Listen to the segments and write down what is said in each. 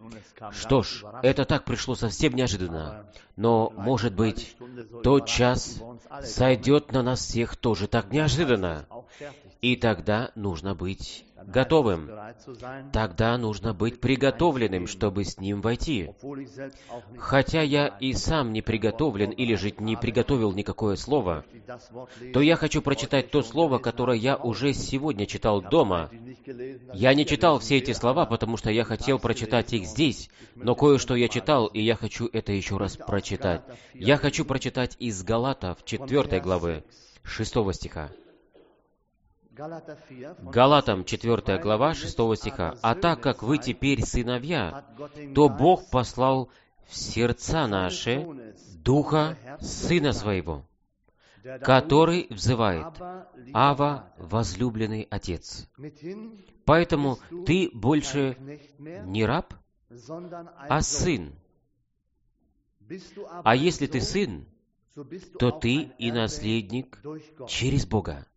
Что ж, это так пришло совсем неожиданно, но, может быть, тот час сойдет на нас всех тоже так неожиданно, и тогда нужно быть готовым. Тогда нужно быть приготовленным, чтобы с Ним войти. Хотя я и сам не приготовлен, или же не приготовил никакое слово, то я хочу прочитать то слово, которое я уже сегодня читал дома. Я не читал все эти слова, потому что я хотел прочитать их здесь, но кое-что я читал, и я хочу это еще раз прочитать. Я хочу прочитать из Галатов 4 главы, 6 стиха. Галатам 4 глава 6 стиха. «А так как вы теперь сыновья, то Бог послал в сердца наши Духа Сына Своего, который взывает: Ава, возлюбленный Отец». Поэтому ты больше не раб, а сын. А если ты сын, то ты и наследник через Бога.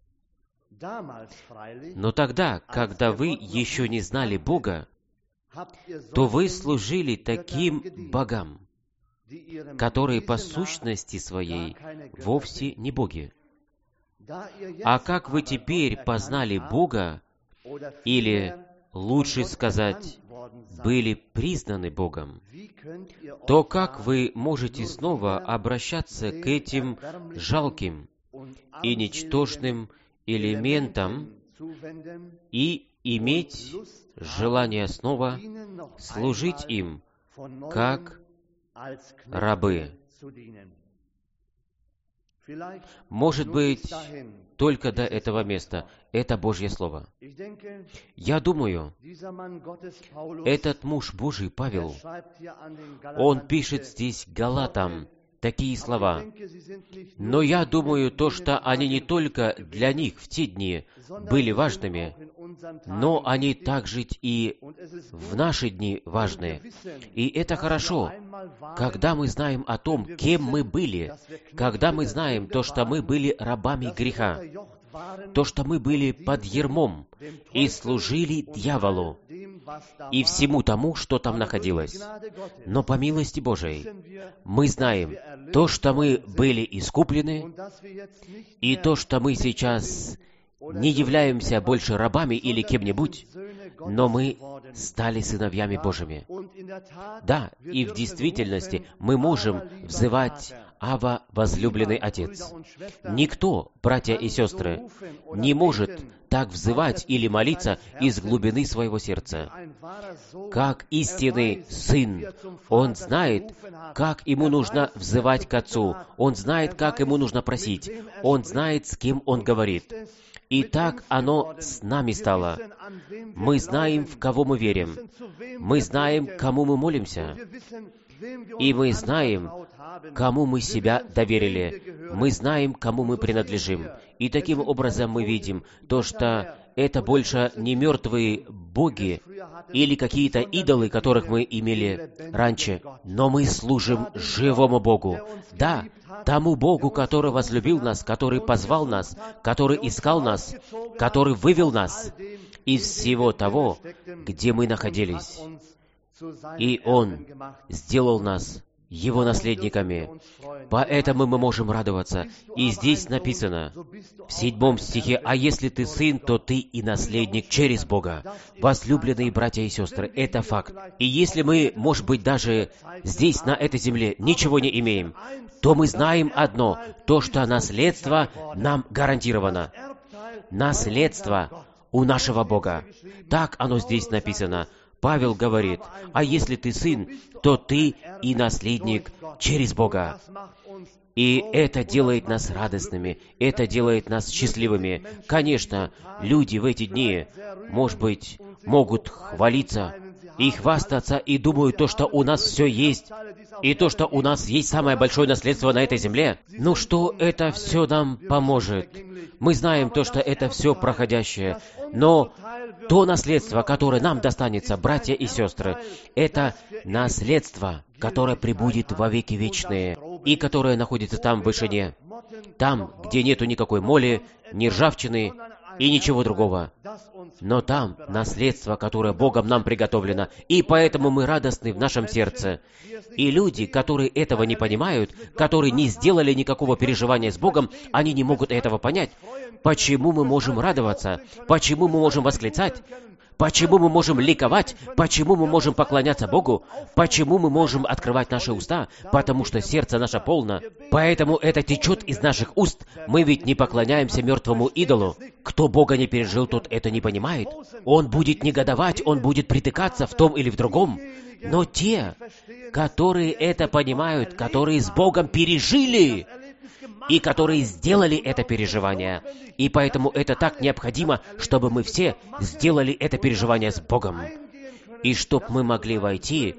Но тогда, когда вы еще не знали Бога, то вы служили таким богам, которые по сущности своей вовсе не боги. А как вы теперь познали Бога, или, лучше сказать, были признаны Богом, то как вы можете снова обращаться к этим жалким и ничтожным элементам и иметь желание снова служить им, как рабы? Может быть, только до этого места. Это Божье Слово. Я думаю, этот муж Божий, Павел, он пишет здесь Галатам такие слова. Но я думаю, то, что они не только для них в те дни были важными, но они также и в наши дни важны. И это хорошо, когда мы знаем о том, кем мы были, когда мы знаем то, что мы были рабами греха, то, что мы были под ярмом и служили дьяволу и всему тому, что там находилось. Но по милости Божией мы знаем то, что мы были искуплены, и то, что мы сейчас не являемся больше рабами или кем-нибудь, но мы стали сыновьями Божьими. Да, и в действительности мы можем взывать: «Ава, возлюбленный Отец». Никто, братья и сестры, не может так взывать или молиться из глубины своего сердца. Как истинный сын, он знает, как ему нужно взывать к Отцу, он знает, как ему нужно просить, он знает, с кем он говорит. И так оно с нами стало. Мы знаем, в кого мы верим. Мы знаем, кому мы молимся. И мы знаем, кому мы себя доверили. Мы знаем, кому мы принадлежим. И таким образом мы видим то, что это больше не мертвые боги или какие-то идолы, которых мы имели раньше, но мы служим живому Богу. Да, тому Богу, который возлюбил нас, который позвал нас, который искал нас, который вывел нас из всего того, где мы находились. И Он сделал нас Его наследниками. Поэтому мы можем радоваться. И здесь написано, в 7 стихе: «А если ты сын, то ты и наследник через Бога». Возлюбленные братья и сестры, это факт. И если мы, может быть, даже здесь, на этой земле, ничего не имеем, то мы знаем одно, то, что наследство нам гарантировано. Наследство у нашего Бога. Так оно здесь написано. Павел говорит: «А если ты сын, то ты и наследник через Бога». И это делает нас радостными, это делает нас счастливыми. Конечно, люди в эти дни, может быть, могут хвалиться и хвастаться, и думают то, что у нас все есть, и то, что у нас есть самое большое наследство на этой земле. Ну что это все нам поможет? Мы знаем то, что это все проходящее, но то наследство, которое нам достанется, братья и сестры, это наследство, которое пребудет во веки вечные, и которое находится там в вышине, там, где нету никакой моли, ни ржавчины и ничего другого. но там наследство, которое Богом нам приготовлено, и поэтому мы радостны в нашем сердце. И люди, которые этого не понимают, которые не сделали никакого переживания с Богом, они не могут этого понять. Почему мы можем радоваться? Почему мы можем восклицать? Почему мы можем ликовать? Почему мы можем поклоняться Богу? Почему мы можем открывать наши уста? Потому что сердце наше полно. Поэтому это течет из наших уст. Мы ведь не поклоняемся мертвому идолу. Кто Бога не пережил, тот это не понимает. Он будет негодовать, он будет притыкаться в том или в другом. Но те, которые это понимают, которые с Богом пережили, и которые сделали это переживание. И поэтому это так необходимо, чтобы мы все сделали это переживание с Богом. И чтоб мы могли войти,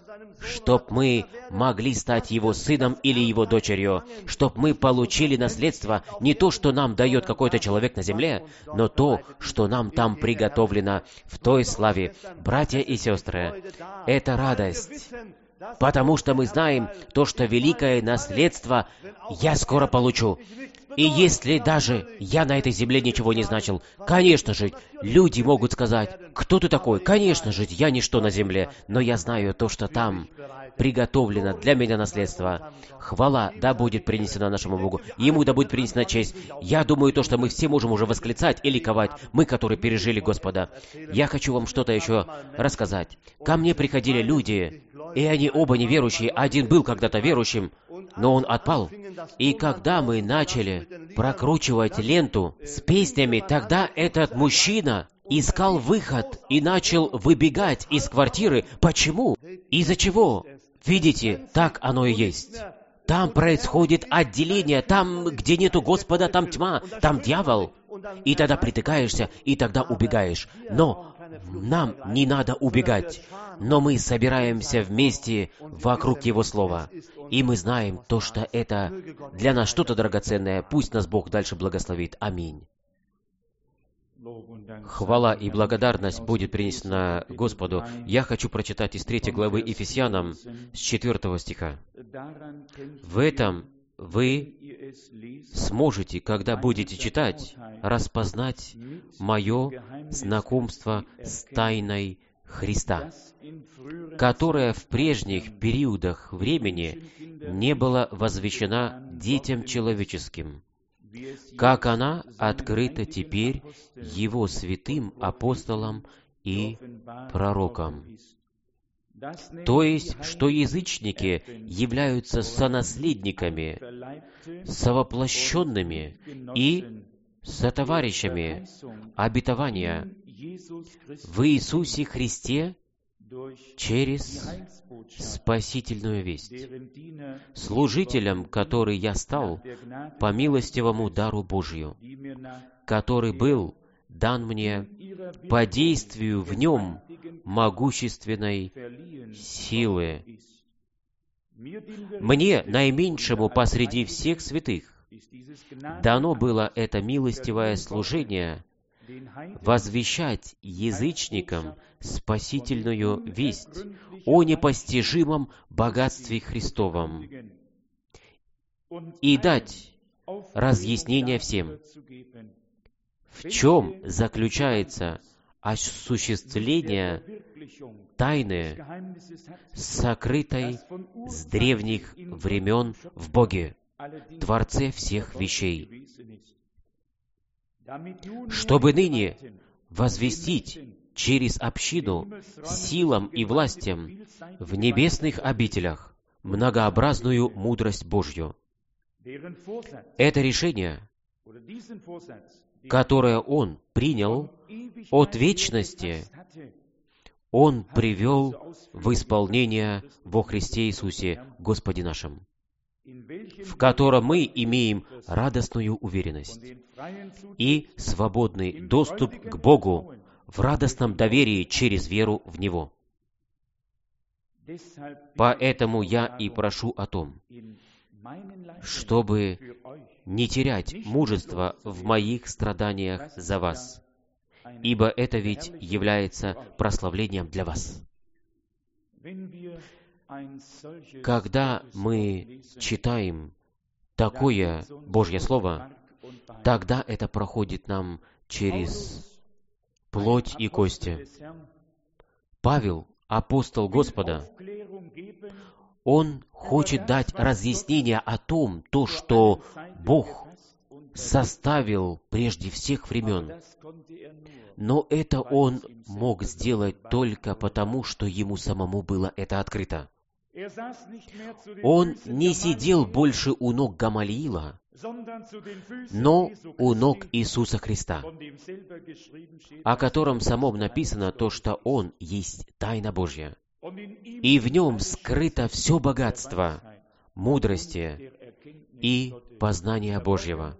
чтоб мы могли стать Его сыном или Его дочерью, чтоб мы получили наследство, не то, что нам дает какой-то человек на земле, но то, что нам там приготовлено в той славе. Братья и сестры, это радость. Потому что мы знаем то, что великое наследство я скоро получу. И если даже я на этой земле ничего не значил, конечно же, люди могут сказать, кто ты такой? Конечно же, я ничто на земле, но я знаю то, что там приготовлено для меня наследство. Хвала да будет принесена нашему Богу, Ему да будет принесена честь. Я думаю, то, что мы все можем уже восклицать и ликовать, мы, которые пережили Господа. Я хочу вам что-то еще рассказать. Ко мне приходили люди, и они оба неверующие. Один был когда-то верующим, но он отпал. И когда мы начали прокручивать ленту с песнями, тогда этот мужчина искал выход и начал выбегать из квартиры. Почему? Из-за чего? Видите, так оно и есть. Там происходит отделение, там, где нету Господа, там тьма, там дьявол. И тогда притыкаешься, и тогда убегаешь. Но нам не надо убегать. Но мы собираемся вместе вокруг Его Слова. И мы знаем то, что это для нас что-то драгоценное. Пусть нас Бог дальше благословит. Аминь. Хвала и благодарность будет принесена Господу. Я хочу прочитать из 3 главы Ефесянам с 4 стиха. В этом вы сможете, когда будете читать, распознать мое знакомство с тайной Христа, которая в прежних периодах времени не была возвещена детям человеческим, как она открыта теперь Его святым апостолам и пророкам. То есть, что язычники являются сонаследниками, совоплощенными и сотоварищами обетования в Иисусе Христе через спасительную весть, служителем, который я стал по милостивому дару Божию, который был дан мне по действию в нем могущественной силы. Мне, наименьшему посреди всех святых, дано было это милостивое служение возвещать язычникам спасительную весть о непостижимом богатстве Христовом и дать разъяснение всем, в чем заключается осуществление тайны, сокрытой с древних времен в Боге, Творце всех вещей, чтобы ныне возвестить через общину силам и властям в небесных обителях многообразную мудрость Божью. Это решение, которое Он принял от вечности, Он привел в исполнение во Христе Иисусе, Господе нашем, в котором мы имеем радостную уверенность и свободный доступ к Богу в радостном доверии через веру в Него. Поэтому я и прошу о том, чтобы не терять мужество в моих страданиях за вас, ибо это ведь является прославлением для вас. Когда мы читаем такое Божье Слово, тогда это проходит нам через плоть и кости. Павел, апостол Господа, он хочет дать разъяснение о том, что Бог составил прежде всех времен. Но это он мог сделать только потому, что ему самому было это открыто. Он не сидел больше у ног Гамалиила, но у ног Иисуса Христа, о котором самом написано то, что Он есть тайна Божья, и в Нем скрыто все богатство, мудрости и познания Божьего.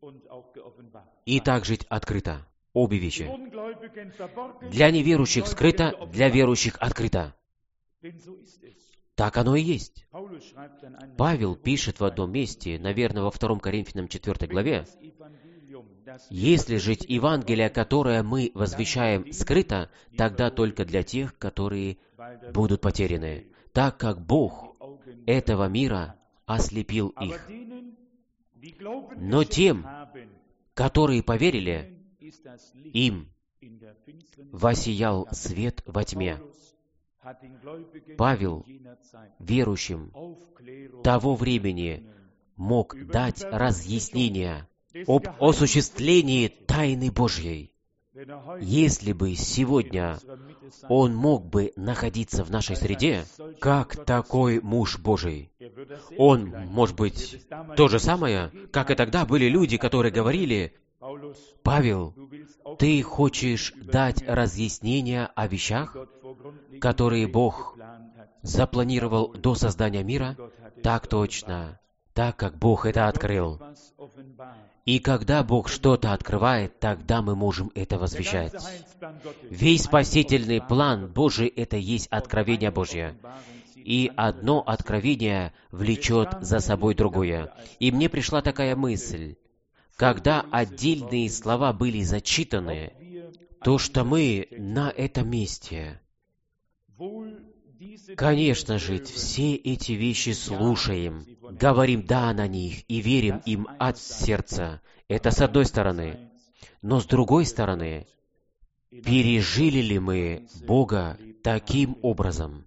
И также открыто обе вещи. Для неверующих скрыто, для верующих открыто. Так оно и есть. Павел пишет в одном месте, наверное, во 2 Коринфянам 4 главе, «Если же Евангелие, которое мы возвещаем, скрыто, тогда только для тех, которые будут потеряны, так как Бог этого мира ослепил их. Но тем, которые поверили, им воссиял свет во тьме». Павел, верующим того времени, мог дать разъяснение об осуществлении тайны Божьей. Если бы сегодня он мог бы находиться в нашей среде, как такой муж Божий, он, может быть, то же самое, как и тогда были люди, которые говорили: «Павел, ты хочешь дать разъяснение о вещах, которые Бог запланировал до создания мира?» Так точно, так как Бог это открыл. И когда Бог что-то открывает, тогда мы можем это возвещать. Весь спасительный план Божий — это есть откровение Божье. И одно откровение влечет за собой другое. И мне пришла такая мысль: когда отдельные слова были зачитаны, то, что мы на этом месте, конечно же, все эти вещи слушаем, говорим «да» на них и верим им от сердца. Это с одной стороны. Но с другой стороны, пережили ли мы Бога таким образом,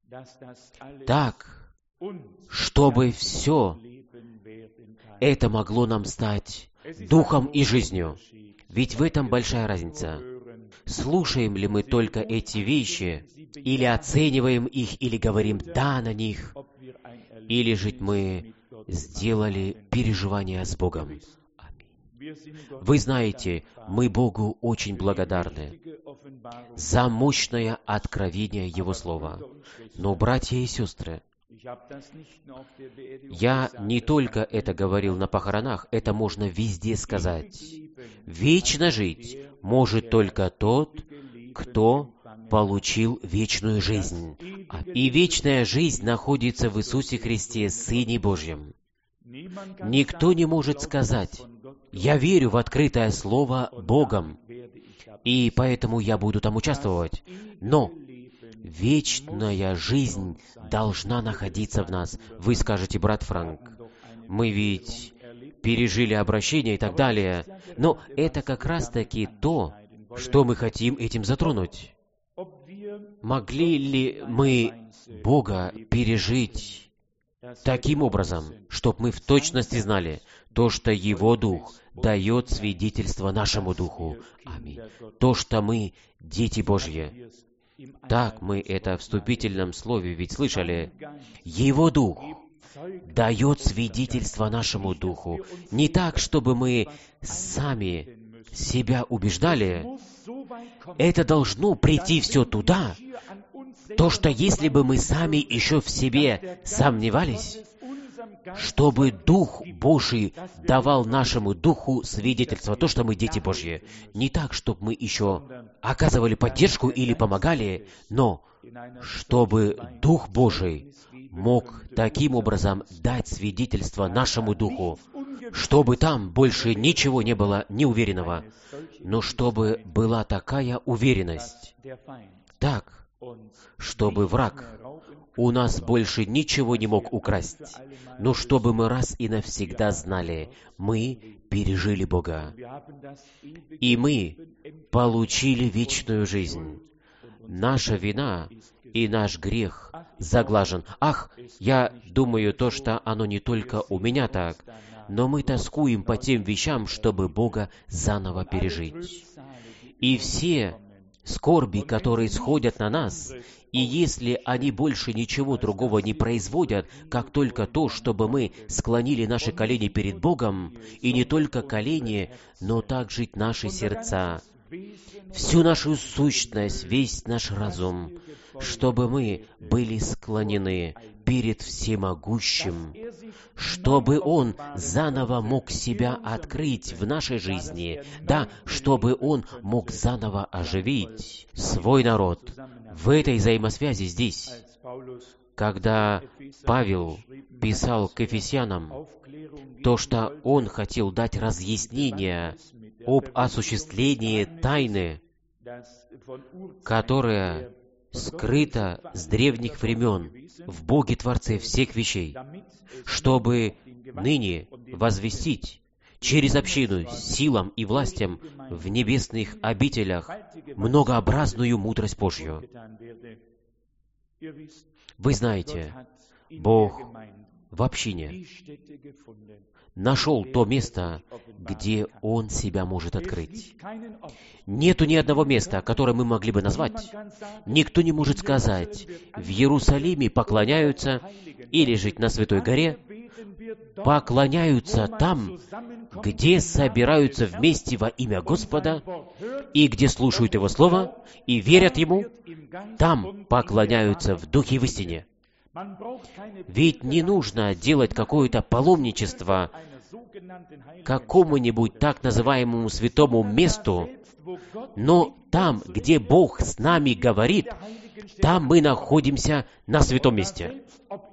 так, чтобы все это могло нам стать духом и жизнью? Ведь в этом большая разница. Слушаем ли мы только эти вещи, или оцениваем их, или говорим «да» на них, или же мы сделали переживания с Богом? Аминь. Вы знаете, мы Богу очень благодарны за мощное откровение Его Слова. Но, братья и сестры, я не только это говорил на похоронах, это можно везде сказать. Вечно жить может только тот, кто получил вечную жизнь. И вечная жизнь находится в Иисусе Христе, Сыне Божьем. Никто не может сказать: «Я верю в открытое Слово Богом, и поэтому я буду там участвовать». Но вечная жизнь должна находиться в нас. Вы скажете: «Брат Франк, мы ведь пережили обращение и так далее». Но это как раз-таки то, что мы хотим этим затронуть. Могли ли мы Бога пережить таким образом, чтобы мы в точности знали то, что Его Дух дает свидетельство нашему Духу? Аминь. То, что мы дети Божьи. Так мы это в вступительном слове ведь слышали. Его Дух дает свидетельство нашему Духу. Не так, чтобы мы сами себя убеждали. Это должно прийти все туда, то, что если бы мы сами еще в себе сомневались, чтобы Дух Божий давал нашему Духу свидетельство, то, что мы дети Божьи. Не так, чтобы мы еще оказывали поддержку или помогали, но чтобы Дух Божий мог таким образом дать свидетельство нашему Духу, чтобы там больше ничего не было неуверенного, но чтобы была такая уверенность, так, чтобы враг у нас больше ничего не мог украсть. Но чтобы мы раз и навсегда знали, мы пережили Бога, и мы получили вечную жизнь. Наша вина и наш грех заглажен. Ах, я думаю, то, что оно не только у меня так, но мы тоскуем по тем вещам, чтобы Бога заново пережить. И все скорби, которые сходят на нас, и если они больше ничего другого не производят, как только то, чтобы мы склонили наши колени перед Богом, и не только колени, но также наши сердца, всю нашу сущность, весь наш разум, чтобы мы были склонены перед Всемогущим, чтобы Он заново мог себя открыть в нашей жизни, да, чтобы Он мог заново оживить свой народ. В этой взаимосвязи здесь, когда Павел писал к Ефесянам, то, что он хотел дать разъяснение об осуществлении тайны, которая скрыта с древних времен в Боге Творце всех вещей, чтобы ныне возвестить через общину силам и властям в небесных обителях многообразную мудрость Божью. Вы знаете, Бог в общине нашел то место, где Он себя может открыть. Нету ни одного места, которое мы могли бы назвать. Никто не может сказать, в Иерусалиме поклоняются, или жить на Святой горе, поклоняются там, где собираются вместе во имя Господа, и где слушают Его Слово, и верят Ему, там поклоняются в Духе и в истине. Ведь не нужно делать какое-то паломничество какому-нибудь так называемому святому месту, но там, где Бог с нами говорит, там мы находимся на святом месте.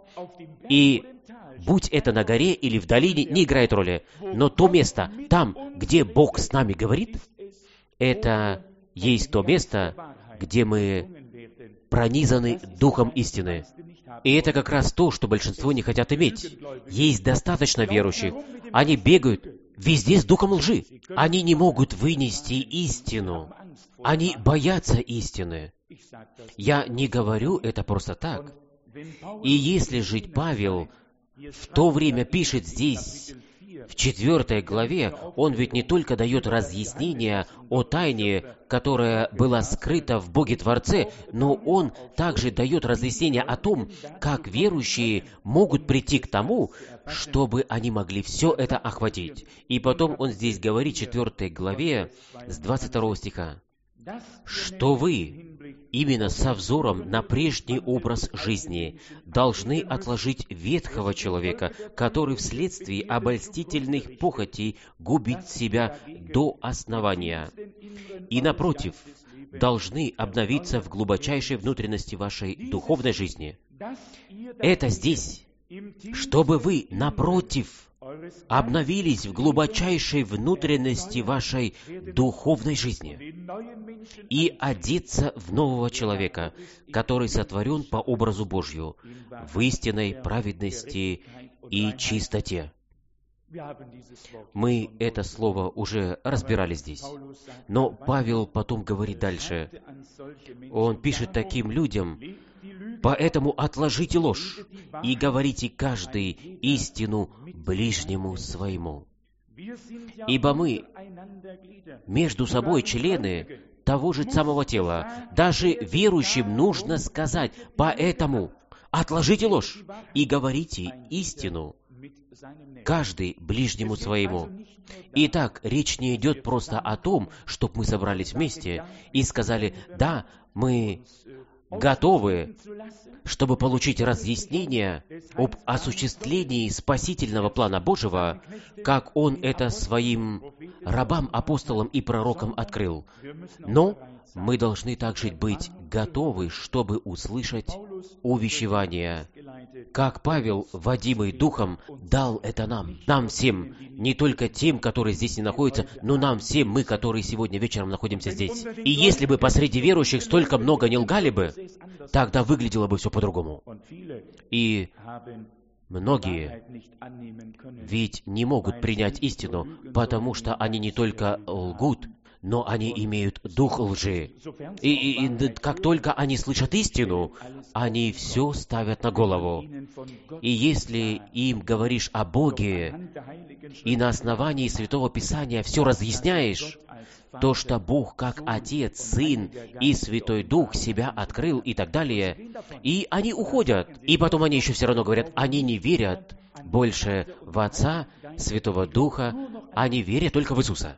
И будь это на горе или в долине, не играет роли, но то место, там, где Бог с нами говорит, это есть то место, где мы пронизаны Духом истины. И это как раз то, что большинство не хотят иметь. Есть достаточно верующих. Они бегают везде с духом лжи. Они не могут вынести истину. Они боятся истины. Я не говорю это просто так. И если жить Павел в то время пишет здесь, в 4 главе, он ведь не только дает разъяснение о тайне, которая была скрыта в Боге Творце, но он также дает разъяснение о том, как верующие могут прийти к тому, чтобы они могли все это охватить. И потом он здесь говорит в 4 главе с 22 стиха, что вы, именно со взором на прежний образ жизни, должны отложить ветхого человека, который вследствие обольстительных похотей губит себя до основания. И, напротив, должны обновиться в глубочайшей внутренности вашей духовной жизни. Это здесь, чтобы вы, напротив, обновились в глубочайшей внутренности вашей духовной жизни и одеться в нового человека, который сотворен по образу Божью, в истинной праведности и чистоте. Мы это слово уже разбирали здесь. Но Павел потом говорит дальше. Он пишет таким людям: «Поэтому отложите ложь и говорите каждый истину ближнему своему. Ибо мы между собой члены того же самого тела. Даже верующим нужно сказать: поэтому отложите ложь и говорите истину каждый ближнему своему». Итак, речь не идет просто о том, чтобы мы собрались вместе и сказали: да, мы готовы, чтобы получить разъяснение об осуществлении спасительного плана Божьего, как Он это своим рабам, апостолам и пророкам открыл. Но мы должны также быть готовы, чтобы услышать увещевание, как Павел, водимый Духом, дал это нам всем, не только тем, которые здесь не находятся, но нам всем, мы, которые сегодня вечером находимся здесь. И если бы посреди верующих столько много не лгали бы, тогда выглядело бы все по-другому. И многие ведь не могут принять истину, потому что они не только лгут, но они имеют дух лжи. И как только они слышат истину, они все ставят на голову. И если им говоришь о Боге, и на основании Святого Писания все разъясняешь, то, что Бог как Отец, Сын и Святой Дух себя открыл и так далее, и они уходят. И потом они еще все равно говорят, они не верят больше в Отца, Святого Духа, они верят только в Иисуса.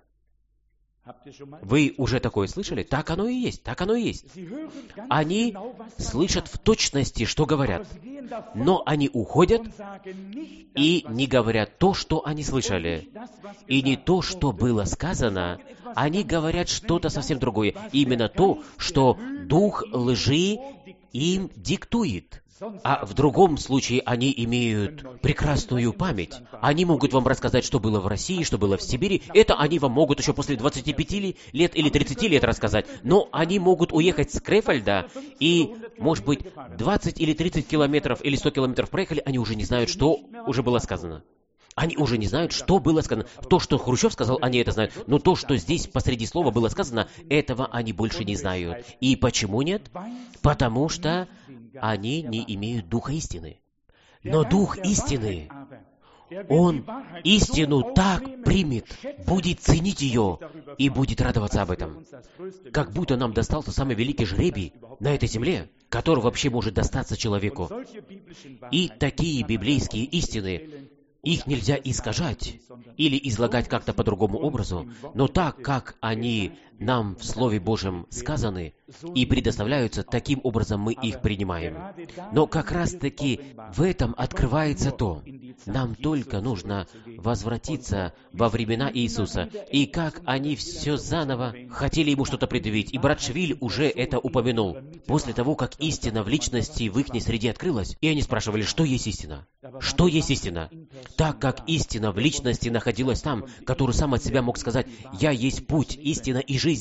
Вы уже такое слышали? Так оно и есть, так оно и есть. Они слышат в точности, что говорят, но они уходят и не говорят то, что они слышали. И не то, что было сказано, они говорят что-то совсем другое. Именно то, что дух лжи им диктует. А в другом случае они имеют прекрасную память. Они могут вам рассказать, что было в России, что было в Сибири. Это они вам могут еще после 25 лет или 30 лет рассказать. Но они могут уехать с Крефельда и, может быть, 20 или 30 километров или 100 километров проехали, они уже не знают, что уже было сказано. Они уже не знают, что было сказано. То, что Хрущев сказал, они это знают. Но то, что здесь посреди слова было сказано, этого они больше не знают. И почему нет? Потому что они не имеют Духа истины. Но Дух истины, Он истину так примет, будет ценить ее и будет радоваться об этом. Как будто нам достался самый великий жребий на этой земле, который вообще может достаться человеку. И такие библейские истины, их нельзя искажать или излагать как-то по другому образу, но так, как они нам в Слове Божьем сказаны и предоставляются, таким образом мы их принимаем. Но как раз-таки в этом открывается то, нам только нужно возвратиться во времена Иисуса, и как они все заново хотели ему что-то предъявить. И брат Швиль уже это упомянул. После того, как истина в личности в ихней среде открылась, и они спрашивали, что есть истина? Что есть истина? Так как истина в личности находилась там, который сам от себя мог сказать, «Я есть путь, истина и жизнь».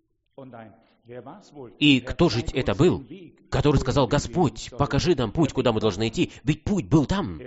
И кто же это был, который сказал, «Господь, покажи нам путь, куда мы должны идти», ведь путь был там.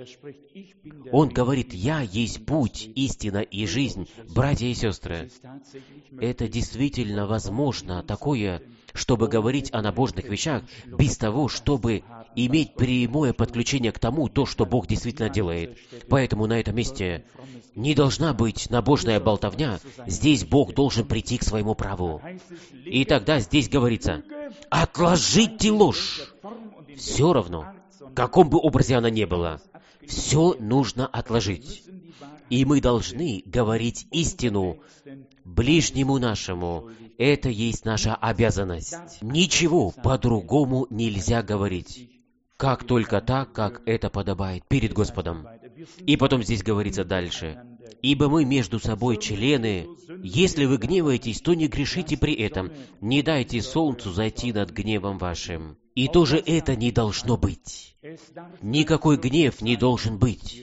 Он говорит, «Я есть путь, истина и жизнь». Братья и сестры, это действительно возможно такое, чтобы говорить о набожных вещах, без того, чтобы иметь прямое подключение к тому, то, что Бог действительно делает. Поэтому на этом месте не должна быть набожная болтовня. Здесь Бог должен прийти к своему праву. И тогда здесь говорится, «Отложите ложь». Все равно, в каком бы образе она ни была, все нужно отложить. И мы должны говорить истину ближнему нашему. Это есть наша обязанность. Ничего по-другому нельзя говорить. Как только так, как это подобает перед Господом. И потом здесь говорится дальше. «Ибо мы между собой члены. Если вы гневаетесь, то не грешите при этом. Не дайте солнцу зайти над гневом вашим». И тоже это не должно быть. Никакой гнев не должен быть,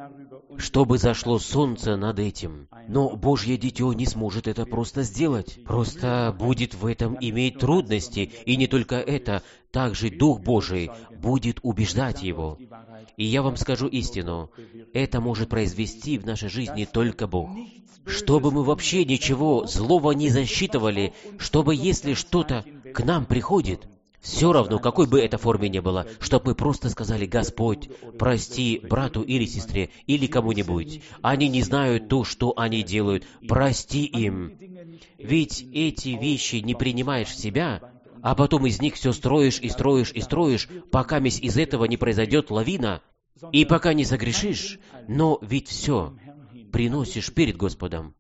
чтобы зашло солнце над этим. Но Божье дитё не сможет это просто сделать. Просто будет в этом иметь трудности. И не только это, также Дух Божий будет убеждать его. И я вам скажу истину, это может произвести в нашей жизни только Бог. Чтобы мы вообще ничего злого не засчитывали, чтобы если что-то к нам приходит, все равно, какой бы это форме ни было, чтобы мы просто сказали, «Господь, прости брату или сестре, или кому-нибудь. Они не знают то, что они делают. Прости им». Ведь эти вещи не принимаешь в себя, а потом из них все строишь и строишь и строишь, пока из этого не произойдет лавина, и пока не согрешишь, но ведь все приносишь перед Господом.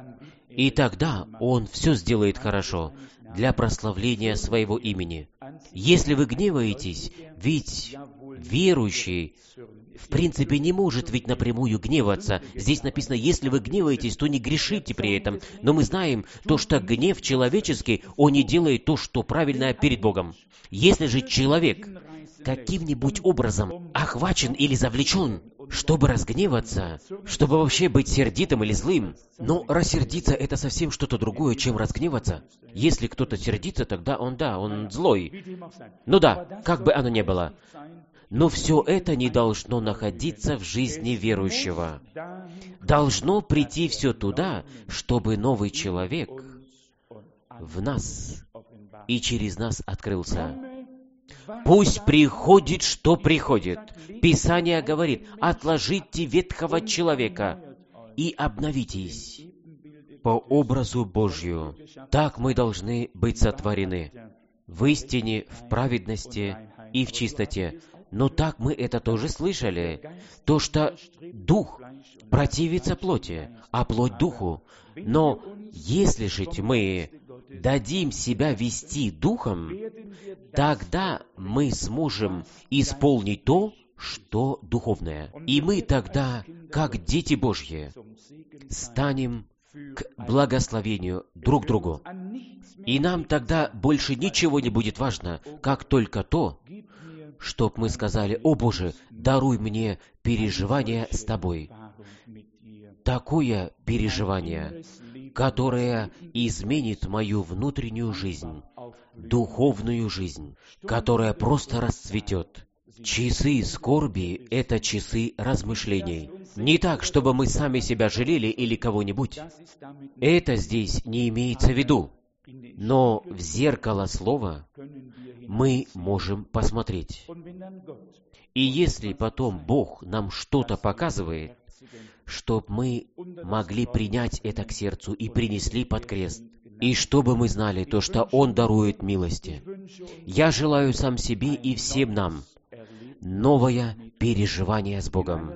И тогда Он все сделает хорошо для прославления Своего имени. Если вы гневаетесь, ведь верующий в принципе не может ведь напрямую гневаться. Здесь написано, если вы гневаетесь, то не грешите при этом. Но мы знаем то, что гнев человеческий, он не делает то, что правильное перед Богом. Если же человек каким-нибудь образом охвачен или завлечен чтобы разгневаться, чтобы вообще быть сердитым или злым. Но рассердиться — это совсем что-то другое, чем разгневаться. Если кто-то сердится, тогда он злой. Ну да, как бы оно ни было. Но все это не должно находиться в жизни верующего. Должно прийти все туда, чтобы новый человек в нас и через нас открылся. Пусть приходит, что приходит. Писание говорит: отложите ветхого человека и обновитесь по образу Божью. Так мы должны быть сотворены в истине, в праведности и в чистоте. Но так мы это тоже слышали, то, что дух противится плоти, а плоть духу. Но если же мы дадим себя вести духом, тогда мы сможем исполнить то, что духовное. И мы тогда, как дети Божьи, станем к благословению друг другу. И нам тогда больше ничего не будет важно, как только то, чтоб мы сказали: «О Боже, даруй мне переживание с Тобой». Такое переживание, которое изменит мою внутреннюю жизнь, духовную жизнь, которая просто расцветет. Часы скорби — это часы размышлений. Не так, чтобы мы сами себя жалели или кого-нибудь. Это здесь не имеется в виду. Но в зеркало Слова мы можем посмотреть. И если потом Бог нам что-то показывает, чтобы мы могли принять это к сердцу и принесли под крест, и чтобы мы знали то, что Он дарует милости. Я желаю сам себе и всем нам новое переживание с Богом,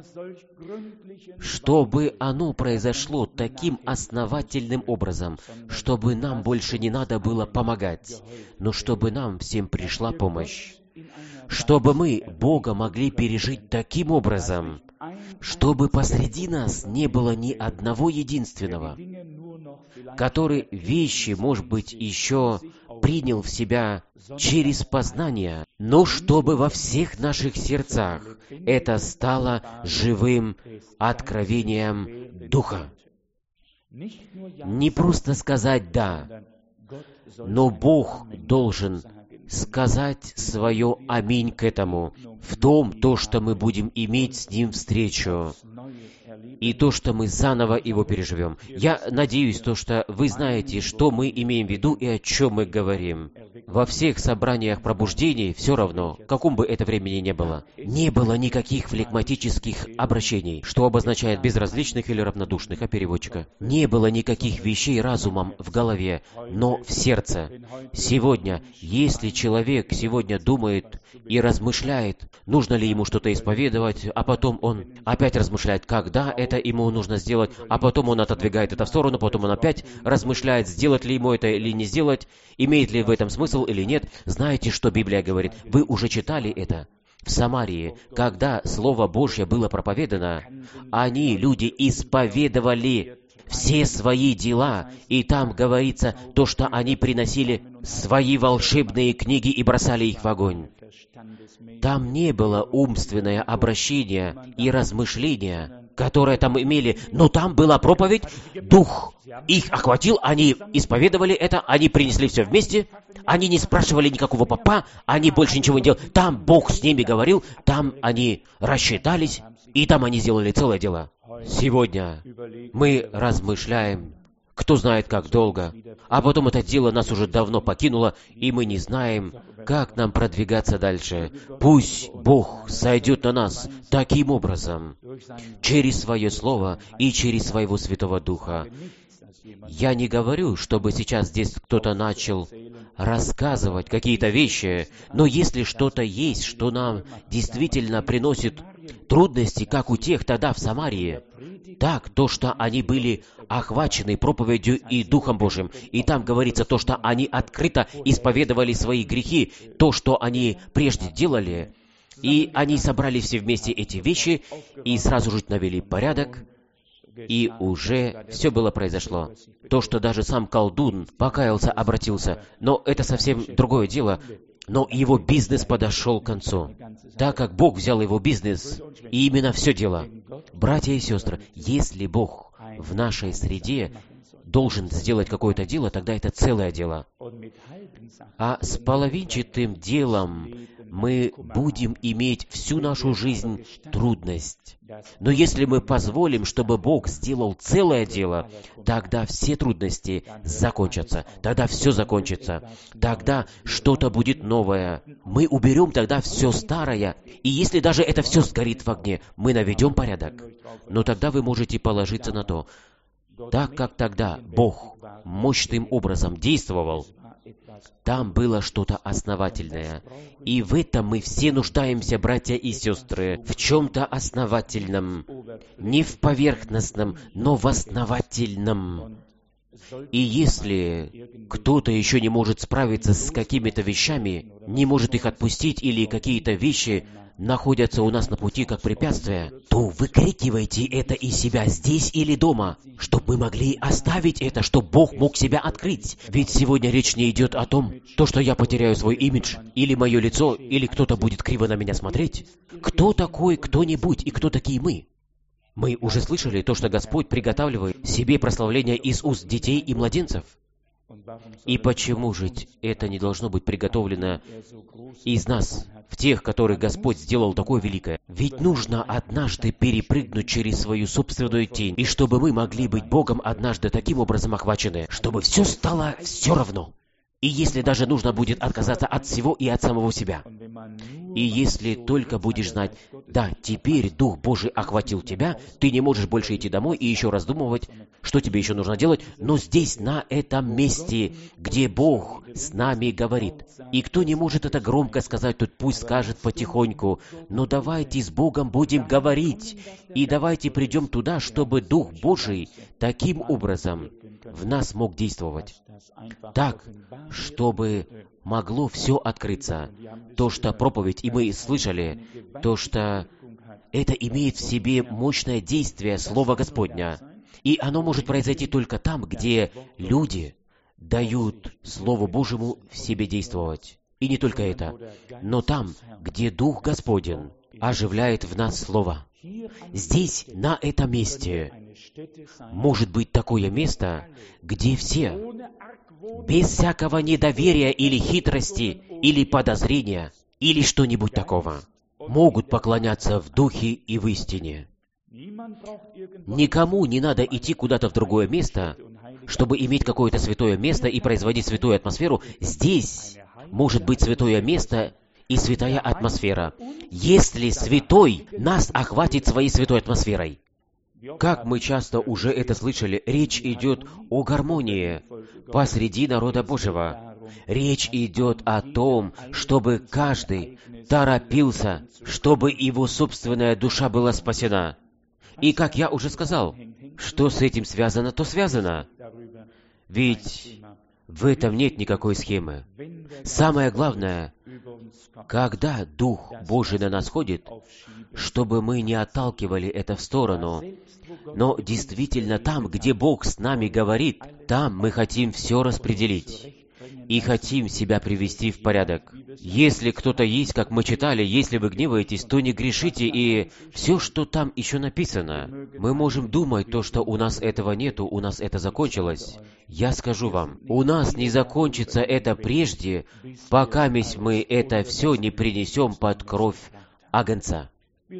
чтобы оно произошло таким основательным образом, чтобы нам больше не надо было помогать, но чтобы нам всем пришла помощь, чтобы мы Бога могли пережить таким образом, чтобы посреди нас не было ни одного единственного, который вещи, может быть, еще принял в себя через познание, но чтобы во всех наших сердцах это стало живым откровением Духа. Не просто сказать «да», но Бог должен сказать свое «Аминь» к этому, в том, то, что мы будем иметь с Ним встречу, и то, что мы заново его переживем. Я надеюсь, то, что вы знаете, что мы имеем в виду и о чем мы говорим. Во всех собраниях пробуждений, все равно, каком бы это времени не было никаких флегматических обращений, что обозначает безразличных или равнодушных, а переводчика. Не было никаких вещей разумом в голове, но в сердце. Сегодня, если человек сегодня думает и размышляет, нужно ли ему что-то исповедовать, а потом он опять размышляет, когда это ему нужно сделать, а потом он отодвигает это в сторону, потом он опять размышляет, сделать ли ему это или не сделать, имеет ли в этом смысл или нет. Знаете, что Библия говорит? Вы уже читали это? В Самарии, когда Слово Божье было проповедано, они, люди, исповедовали все свои дела, и там говорится то, что они приносили свои волшебные книги и бросали их в огонь. Там не было умственное обращение и размышления, которые там имели, но там была проповедь, Дух их охватил, они исповедовали это, они принесли все вместе, они не спрашивали никакого попа, они больше ничего не делали. Там Бог с ними говорил, там они рассчитались, и там они сделали целое дело. Сегодня мы размышляем, кто знает как долго, а потом это дело нас уже давно покинуло, и мы не знаем, как нам продвигаться дальше. Пусть Бог сойдет на нас таким образом, через Свое Слово и через Своего Святого Духа. Я не говорю, чтобы сейчас здесь кто-то начал рассказывать какие-то вещи, но если что-то есть, что нам действительно приносит трудности, как у тех тогда в Самарии, так, то, что они были охвачены проповедью и Духом Божьим, и там говорится то, что они открыто исповедовали свои грехи, то, что они прежде делали, и они собрали все вместе эти вещи, и сразу же навели порядок, и уже все было произошло. То, что даже сам колдун покаялся, обратился, но это совсем другое дело. но его бизнес подошел к концу, так как Бог взял его бизнес и именно все дело. Братья и сестры, если Бог в нашей среде должен сделать какое-то дело, тогда это целое дело. А с половинчатым делом мы будем иметь всю нашу жизнь трудность. Но если мы позволим, чтобы Бог сделал целое дело, тогда все трудности закончатся, тогда все закончится, тогда что-то будет новое. Мы уберем тогда все старое, и если даже это все сгорит в огне, мы наведем порядок. Но тогда вы можете положиться на то, так как тогда Бог мощным образом действовал, там было что-то основательное. И в этом мы все нуждаемся, братья и сестры, в чем-то основательном, не в поверхностном, но в основательном. И если кто-то еще не может справиться с какими-то вещами, не может их отпустить, или какие-то вещи находятся у нас на пути как препятствия, то выкрикивайте это из себя здесь или дома, чтобы мы могли оставить это, чтобы Бог мог себя открыть. Ведь сегодня речь не идет о том, что я потеряю свой имидж, или мое лицо, или кто-то будет криво на меня смотреть. Кто такой кто-нибудь и кто такие мы? Мы уже слышали то, что Господь приготавливает себе прославление из уст детей и младенцев. И почему же это не должно быть приготовлено из нас, в тех, которых Господь сделал такое великое? Ведь нужно однажды перепрыгнуть через свою собственную тень, и чтобы мы могли быть Богом однажды таким образом охвачены, чтобы все стало все равно. И если даже нужно будет отказаться от всего и от самого себя. И если только будешь знать, да, теперь Дух Божий охватил тебя, ты не можешь больше идти домой и еще раздумывать, что тебе еще нужно делать, но здесь, на этом месте, где Бог с нами говорит. И кто не может это громко сказать, тот пусть скажет потихоньку, но давайте с Богом будем говорить, и давайте придем туда, чтобы Дух Божий таким образом в нас мог действовать. Так, чтобы могло все открыться. То, что проповедь, и мы слышали, то, что это имеет в себе мощное действие Слова Господня. И оно может произойти только там, где люди дают Слову Божьему в себе действовать. И не только это, но там, где Дух Господень оживляет в нас Слово. Здесь, на этом месте, может быть такое место, где все, без всякого недоверия или хитрости, или подозрения, или что-нибудь такого, могут поклоняться в духе и в истине. Никому не надо идти куда-то в другое место, чтобы иметь какое-то святое место и производить святую атмосферу. Здесь может быть святое место и святая атмосфера, если святой нас охватит своей святой атмосферой. Как мы часто уже это слышали, речь идет о гармонии посреди народа Божьего. Речь идет о том, чтобы каждый торопился, чтобы его собственная душа была спасена. И как я уже сказал, что с этим связано, то связано. Ведь в этом нет никакой схемы. Самое главное, когда Дух Божий на нас ходит, чтобы мы не отталкивали это в сторону, но действительно там, где Бог с нами говорит, там мы хотим все распределить и хотим себя привести в порядок. Если кто-то есть, как мы читали, если вы гневаетесь, то не грешите, и все, что там еще написано. Мы можем думать то, что у нас этого нету, у нас это закончилось. Я скажу вам, у нас не закончится это прежде, пока мы это все не принесем под кровь Агнца.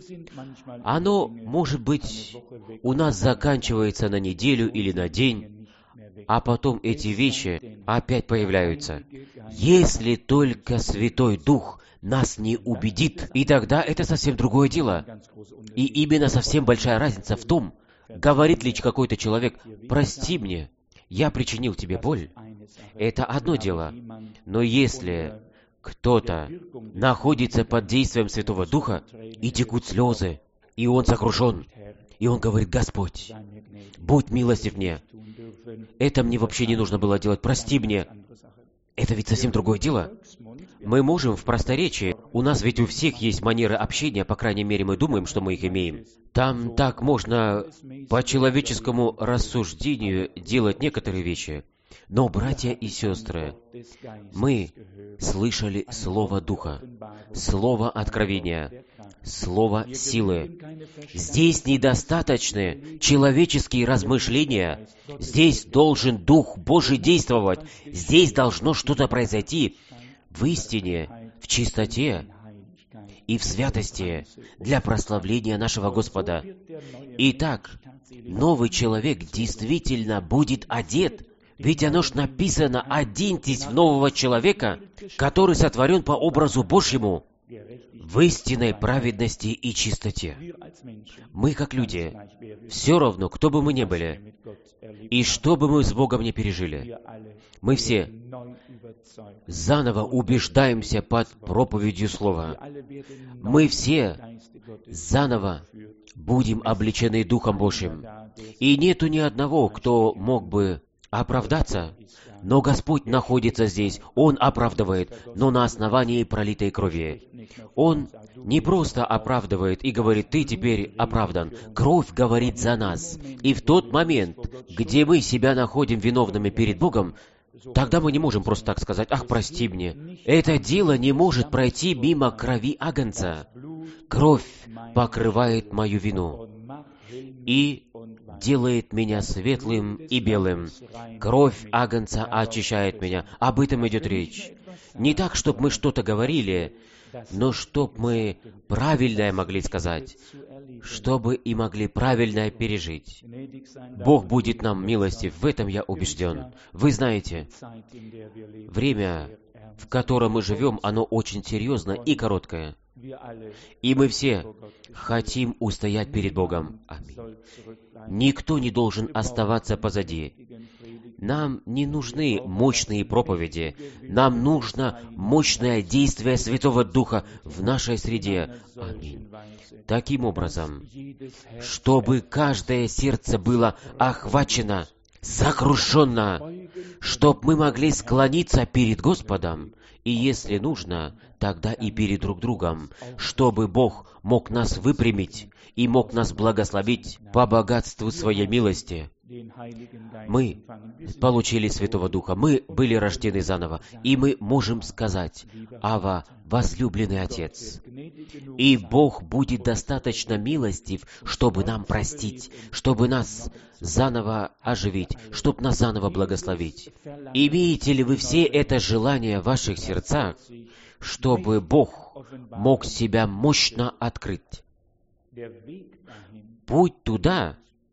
Оно, может быть, у нас заканчивается на неделю или на день, а потом эти вещи опять появляются. Если только Святой Дух нас не убедит, и тогда это совсем другое дело. И именно совсем большая разница в том, говорит ли какой-то человек: «Прости мне, я причинил тебе боль». Это одно дело. Но если кто-то находится под действием Святого Духа, и текут слезы, и он сокрушен, и он говорит: «Господь, будь милостив мне, это мне вообще не нужно было делать, прости мне». Это ведь совсем другое дело. Мы можем в просторечии, у нас ведь у всех есть манеры общения, по крайней мере, мы думаем, что мы их имеем. Там так можно по человеческому рассуждению делать некоторые вещи. Но, братья и сестры, мы слышали Слово Духа, Слово Откровения, Слово Силы. Здесь недостаточны человеческие размышления. Здесь должен Дух Божий действовать. Здесь должно что-то произойти в истине, в чистоте и в святости для прославления нашего Господа. Итак, новый человек действительно будет одет. Ведь оно ж написано: «Оденьтесь в нового человека, который сотворен по образу Божьему, в истинной праведности и чистоте». Мы, как люди, все равно, кто бы мы ни были, и что бы мы с Богом не пережили, мы все заново убеждаемся под проповедью Слова. Мы все заново будем облечены Духом Божьим. И нету ни одного, кто мог бы оправдаться, но Господь находится здесь, Он оправдывает, но на основании пролитой крови. Он не просто оправдывает и говорит: «Ты теперь оправдан». Кровь говорит за нас. И в тот момент, где мы себя находим виновными перед Богом, тогда мы не можем просто так сказать: «Ах, прости мне». Это дело не может пройти мимо крови Агнца. Кровь покрывает мою вину и делает меня светлым и белым. Кровь Агнца очищает меня. Об этом идет речь. Не так, чтобы мы что-то говорили, но чтобы мы правильное могли сказать, чтобы и могли правильное пережить. Бог будет нам милостив, в этом я убежден. Вы знаете, время, в котором мы живем, оно очень серьезно и короткое. И мы все хотим устоять перед Богом. Аминь. Никто не должен оставаться позади. Нам не нужны мощные проповеди. Нам нужно мощное действие Святого Духа в нашей среде. Аминь. Таким образом, чтобы каждое сердце было охвачено, сокрушенно, чтобы мы могли склониться перед Господом, и если нужно, тогда и перед друг другом, чтобы Бог мог нас выпрямить и мог нас благословить по богатству Своей милости. Мы получили Святого Духа, мы были рождены заново, и мы можем сказать: «Ава, возлюбленный Отец». И Бог будет достаточно милостив, чтобы нам простить, чтобы нас заново оживить, чтобы нас заново благословить. Имеете ли вы все это желание в ваших сердцах, чтобы Бог мог себя мощно открыть? Путь туда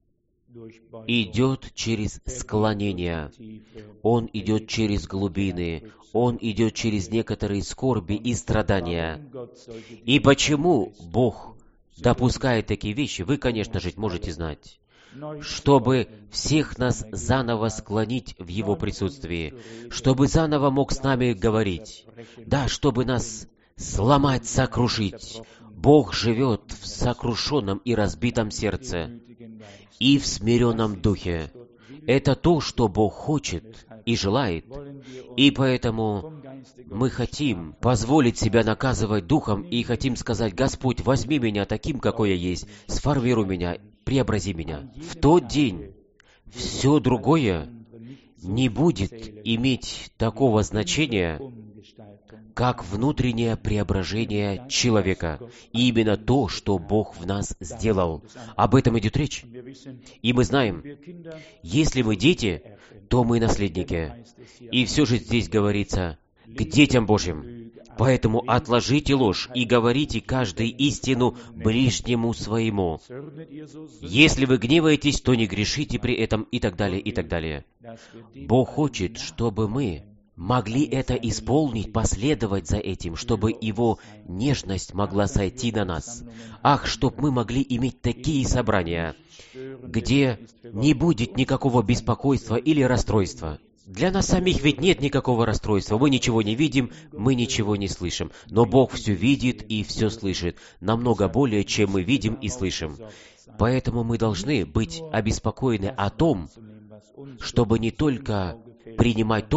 идет через склонение. Он идет через глубины. Он идет через некоторые скорби и страдания. И почему Бог допускает такие вещи, вы, конечно же, можете знать. Чтобы всех нас заново склонить в Его присутствии, чтобы заново мог с нами говорить, да, чтобы нас сломать, сокрушить. Бог живет в сокрушенном и разбитом сердце и в смиренном духе. Это то, что Бог хочет и желает. И поэтому мы хотим позволить себя наказывать Духом и хотим сказать: «Господь, возьми меня таким, какой я есть, сформируй меня, преобрази меня». В тот день все другое не будет иметь такого значения, как внутреннее преображение человека. И именно то, что Бог в нас сделал. Об этом идет речь. И мы знаем, если мы дети, то мы наследники. И все же здесь говорится к детям Божьим. Поэтому отложите ложь и говорите каждый истину ближнему своему. Если вы гневаетесь, то не грешите при этом, и так далее, и так далее. Бог хочет, чтобы мы могли это исполнить, последовать за этим, чтобы Его нежность могла сойти на нас. Ах, чтоб мы могли иметь такие собрания, где не будет никакого беспокойства или расстройства. Для нас самих ведь нет никакого расстройства. Мы ничего не видим, мы ничего не слышим. Но Бог все видит и все слышит, намного более, чем мы видим и слышим. Поэтому мы должны быть обеспокоены о том, чтобы не только принимать то,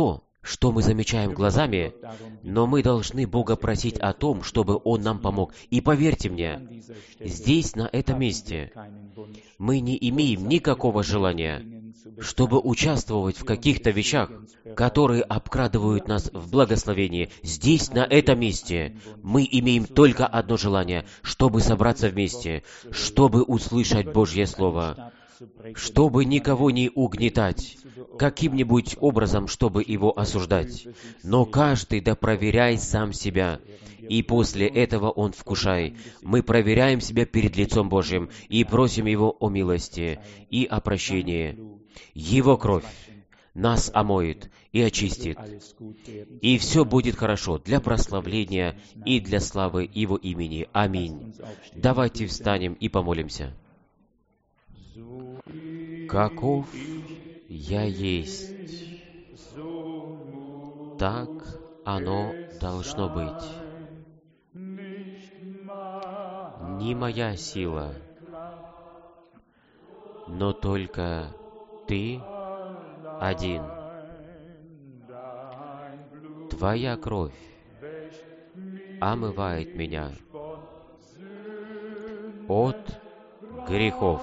что мы замечаем глазами, но мы должны Бога просить о том, чтобы Он нам помог. И поверьте мне, здесь, на этом месте, мы не имеем никакого желания, чтобы участвовать в каких-то вещах, которые обкрадывают нас в благословении. Здесь, на этом месте, мы имеем только одно желание, чтобы собраться вместе, чтобы услышать Божье Слово, чтобы никого не угнетать, каким-нибудь образом, чтобы его осуждать. Но каждый да проверяй сам себя, и после этого он вкушай. Мы проверяем себя перед лицом Божьим и просим Его о милости и о прощении. Его кровь нас омоет и очистит, и все будет хорошо для прославления и для славы Его имени. Аминь. Давайте встанем и помолимся. Каков я есть, так оно должно быть. Не моя сила, но только Ты один. Твоя кровь омывает меня от грехов.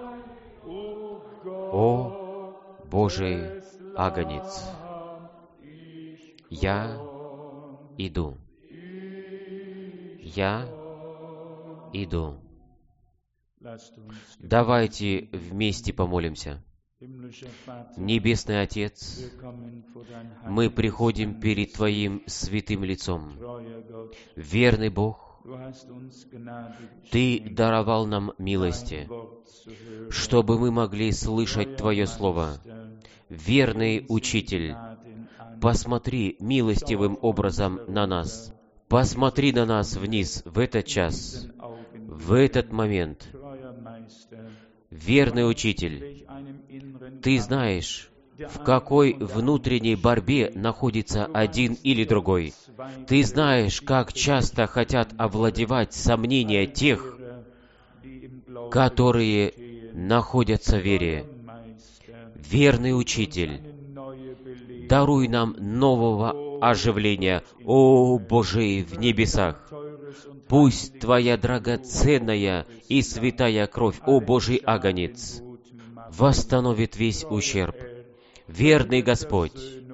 О Божий агнец, я иду. Я иду. Давайте вместе помолимся. Небесный Отец, мы приходим перед Твоим святым лицом. Верный Бог, Ты даровал нам милости, чтобы мы могли слышать Твое Слово. Верный Учитель, посмотри милостивым образом на нас. Посмотри на нас вниз в этот час, в этот момент. Верный Учитель, Ты знаешь, в какой внутренней борьбе находится один или другой. Ты знаешь, как часто хотят овладевать сомнения тех, которые находятся в вере. Верный Учитель, даруй нам нового оживления, о Божий в небесах. Пусть Твоя драгоценная и святая кровь, о Божий агнец, восстановит весь ущерб. Верный Господь,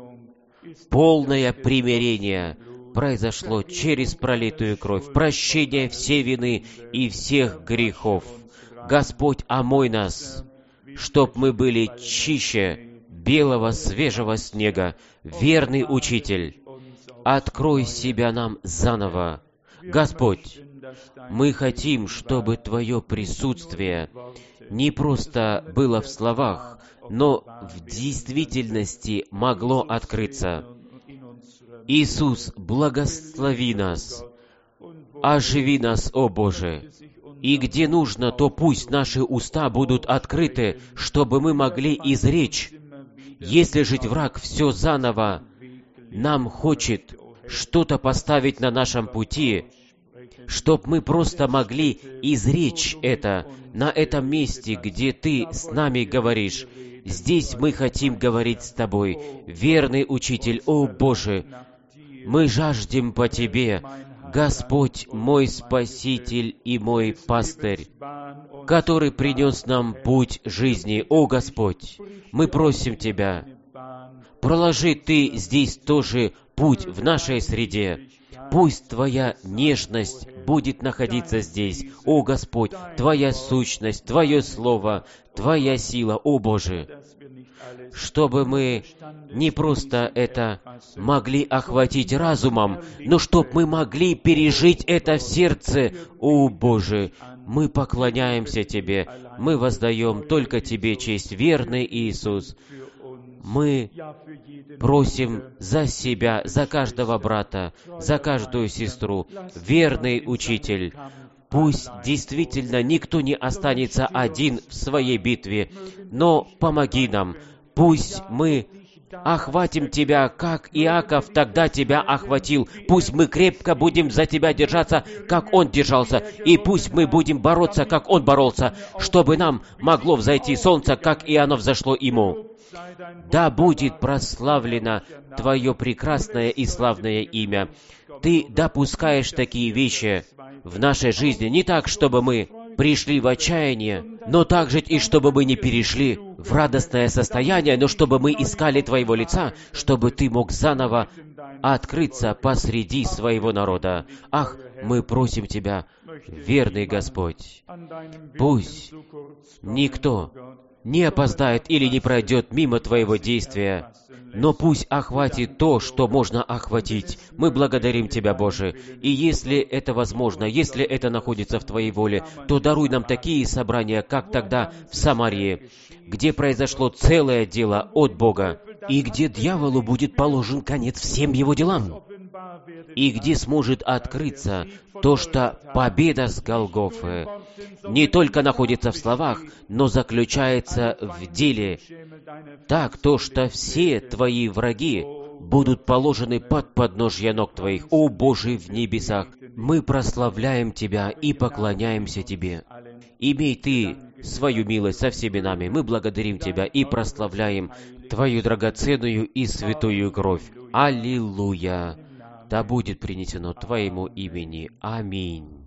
полное примирение произошло через пролитую кровь, прощение всей вины и всех грехов. Господь, омой нас, чтоб мы были чище белого свежего снега. Верный Учитель, открой себя нам заново. Господь, мы хотим, чтобы Твое присутствие не просто было в словах, но в действительности могло открыться. Иисус, благослови нас, оживи нас, о Боже, и где нужно, то пусть наши уста будут открыты, чтобы мы могли изречь. Если же враг все заново нам хочет что-то поставить на нашем пути, чтоб мы просто могли изречь это на этом месте, где Ты с нами говоришь. Здесь мы хотим говорить с Тобой, верный Учитель, о Боже, мы жаждем по Тебе, Господь мой Спаситель и мой Пастырь, который принес нам путь жизни, о Господь, мы просим Тебя, проложи Ты здесь тоже путь в нашей среде. Пусть Твоя нежность будет находиться здесь, о Господь, Твоя сущность, Твое Слово, Твоя сила, о Боже, чтобы мы не просто это могли охватить разумом, но чтобы мы могли пережить это в сердце, о Боже. Мы поклоняемся Тебе, мы воздаем только Тебе честь, верный Иисус. Мы просим за себя, за каждого брата, за каждую сестру, верный Учитель. Пусть действительно никто не останется один в своей битве, но помоги нам. Пусть мы охватим Тебя, как Иаков тогда Тебя охватил. Пусть мы крепко будем за Тебя держаться, как он держался, и пусть мы будем бороться, как он боролся, чтобы нам могло взойти солнце, как и оно взошло ему. Да будет прославлено Твое прекрасное и славное имя. Ты допускаешь такие вещи в нашей жизни не так, чтобы мы пришли в отчаяние, но также и чтобы мы не перешли в радостное состояние, но чтобы мы искали Твоего лица, чтобы Ты мог заново открыться посреди своего народа. Ах, мы просим Тебя, верный Господь, пусть никто не опоздает или не пройдет мимо Твоего действия, но пусть охватит то, что можно охватить. Мы благодарим Тебя, Боже, и если это возможно, если это находится в Твоей воле, то даруй нам такие собрания, как тогда в Самарии, где произошло целое дело от Бога, и где дьяволу будет положен конец всем его делам, и где сможет открыться то, что победа с Голгофы не только находится в словах, но заключается в деле. Так, то, что все Твои враги будут положены под подножья ног Твоих. О Боже в небесах, мы прославляем Тебя и поклоняемся Тебе. Имей Ты свою милость со всеми нами. Мы благодарим Тебя и прославляем Твою драгоценную и святую кровь. Аллилуйя! Да будет принесено Твоему имени. Аминь.